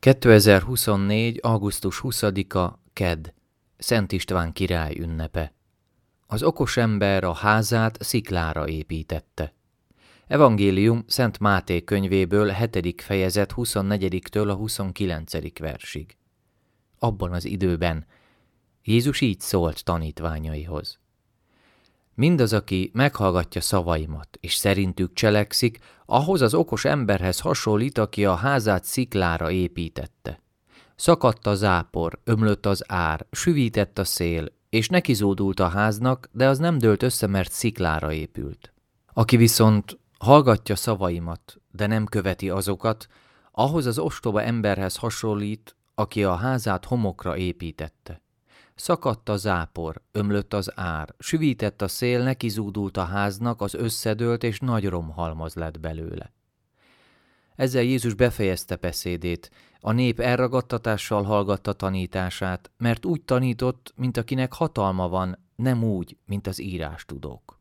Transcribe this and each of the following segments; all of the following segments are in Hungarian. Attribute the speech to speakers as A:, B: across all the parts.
A: 2024. augusztus 20-a, kedd, Szent István király ünnepe. Az okos ember a házát sziklára építette. Evangélium Szent Máté könyvéből 7. fejezet 24-től a 29. versig. Abban az időben Jézus így szólt tanítványaihoz. Mindaz, aki meghallgatja szavaimat, és szerintük cselekszik, ahhoz az okos emberhez hasonlít, aki a házát sziklára építette. Szakadt a zápor, ömlött az ár, süvített a szél, és nekizódult a háznak, de az nem dőlt össze, mert sziklára épült. Aki viszont hallgatja szavaimat, de nem követi azokat, ahhoz az ostoba emberhez hasonlít, aki a házát homokra építette. Szakadt a zápor, ömlött az ár, süvített a szél, nekizúdult a háznak, az összedőlt, és nagy romhalmaz lett belőle. Ezzel Jézus befejezte beszédét, a nép elragadtatással hallgatta tanítását, mert úgy tanított, mint akinek hatalma van, nem úgy, mint az írástudók.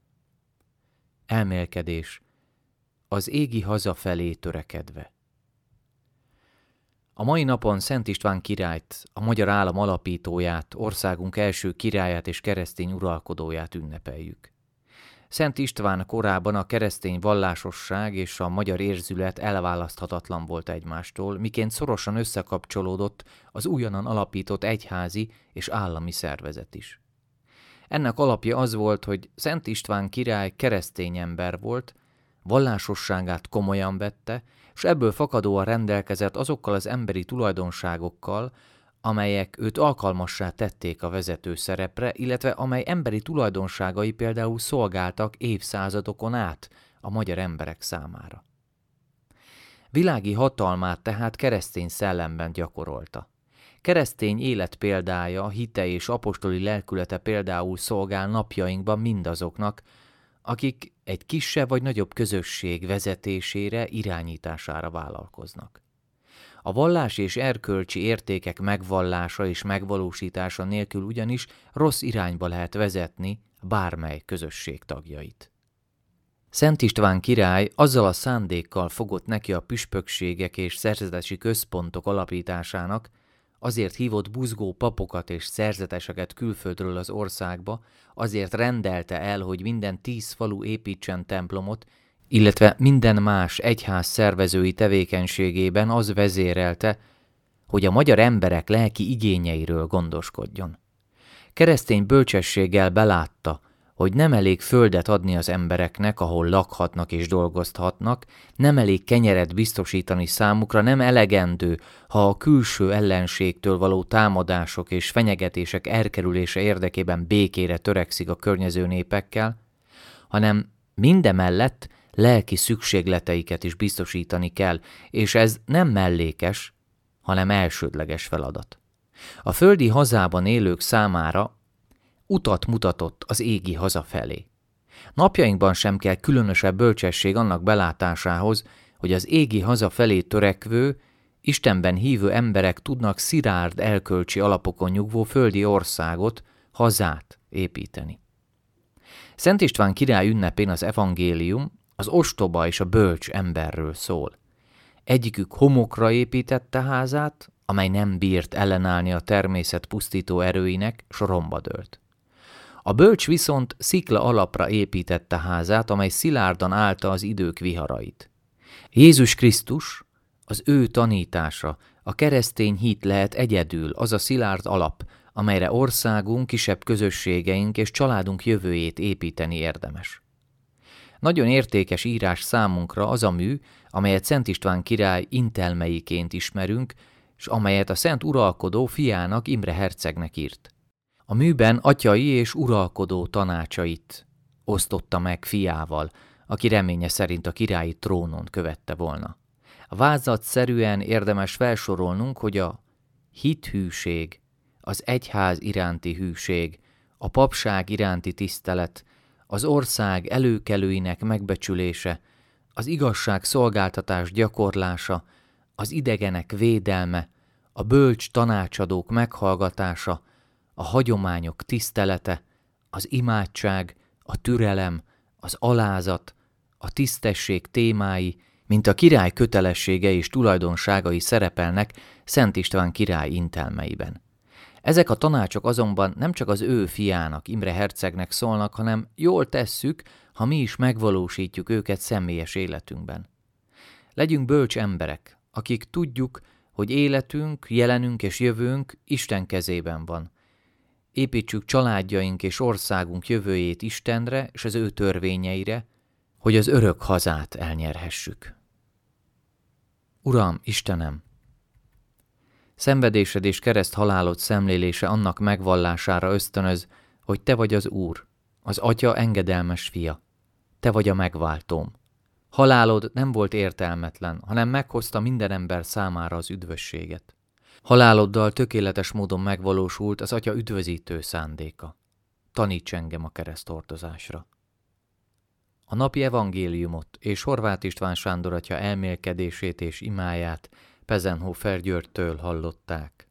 A: Elmélkedés. Az égi haza felé törekedve. A mai napon Szent István királyt, a magyar állam alapítóját, országunk első királyát és keresztény uralkodóját ünnepeljük. Szent István korában a keresztény vallásosság és a magyar érzület elválaszthatatlan volt egymástól, miként szorosan összekapcsolódott az újonnan alapított egyházi és állami szervezet is. Ennek alapja az volt, hogy Szent István király keresztény ember volt, vallásosságát komolyan vette, és ebből fakadóan rendelkezett azokkal az emberi tulajdonságokkal, amelyek őt alkalmassá tették a vezető szerepre, illetve amely emberi tulajdonságai például szolgáltak évszázadokon át a magyar emberek számára. Világi hatalmát tehát keresztény szellemben gyakorolta. Keresztény élet példája, hite és apostoli lelkülete például szolgál napjainkban mindazoknak, akik egy kisebb vagy nagyobb közösség vezetésére, irányítására vállalkoznak. A vallás és erkölcsi értékek megvallása és megvalósítása nélkül ugyanis rossz irányba lehet vezetni bármely közösség tagjait. Szent István király azzal a szándékkal fogott neki a püspökségek és szerzetesi központok alapításának, azért hívott buzgó papokat és szerzeteseket külföldről az országba, azért rendelte el, hogy minden 10 falu építsen templomot, illetve minden más egyház szervezői tevékenységében az vezérelte, hogy a magyar emberek lelki igényeiről gondoskodjon. Keresztény bölcsességgel belátta, hogy nem elég földet adni az embereknek, ahol lakhatnak és dolgozhatnak, nem elég kenyeret biztosítani számukra, nem elegendő, ha a külső ellenségtől való támadások és fenyegetések elkerülése érdekében békére törekszik a környező népekkel, hanem mindemellett lelki szükségleteiket is biztosítani kell, és ez nem mellékes, hanem elsődleges feladat. A földi hazában élők számára utat mutatott az égi haza felé. Napjainkban sem kell különösebb bölcsesség annak belátásához, hogy az égi haza felé törekvő, Istenben hívő emberek tudnak szilárd elkölcsi alapokon nyugvó földi országot, hazát építeni. Szent István király ünnepén az evangélium az ostoba és a bölcs emberről szól. Egyikük homokra építette házát, amely nem bírt ellenállni a természet pusztító erőinek, s romba dőlt. A bölcs viszont szikla alapra építette házát, amely szilárdan állta az idők viharait. Jézus Krisztus, az ő tanítása, a keresztény hit lehet egyedül az a szilárd alap, amelyre országunk, kisebb közösségeink és családunk jövőjét építeni érdemes. Nagyon értékes írás számunkra az a mű, amelyet Szent István király intelmeiként ismerünk, és amelyet a szent uralkodó fiának, Imre hercegnek írt. A műben atyai és uralkodó tanácsait osztotta meg fiával, aki reménye szerint a királyi trónon követte volna. Vázatszerűen érdemes felsorolnunk, hogy a hithűség, az egyház iránti hűség, a papság iránti tisztelet, az ország előkelőinek megbecsülése, az igazság szolgáltatás gyakorlása, az idegenek védelme, a bölcs tanácsadók meghallgatása, a hagyományok tisztelete, az imádság, a türelem, az alázat, a tisztesség témái mint a király kötelessége és tulajdonságai szerepelnek Szent István király intelmeiben. Ezek a tanácsok azonban nem csak az ő fiának, Imre hercegnek szólnak, hanem jól tesszük, ha mi is megvalósítjuk őket személyes életünkben. Legyünk bölcs emberek, akik tudjuk, hogy életünk, jelenünk és jövőnk Isten kezében van. Építsük családjaink és országunk jövőjét Istenre és az ő törvényeire, hogy az örök hazát elnyerhessük. Uram, Istenem! Szenvedésed és kereszt halálod szemlélése annak megvallására ösztönöz, hogy Te vagy az Úr, az Atya engedelmes fia. Te vagy a megváltóm. Halálod nem volt értelmetlen, hanem meghozta minden ember számára az üdvösséget. Haláloddal tökéletes módon megvalósult az Atya üdvözítő szándéka. Taníts engem a kereszthordozásra. A napi evangéliumot és Horváth István Sándor atya elmélkedését és imáját Pezenhofer Györgytől hallották.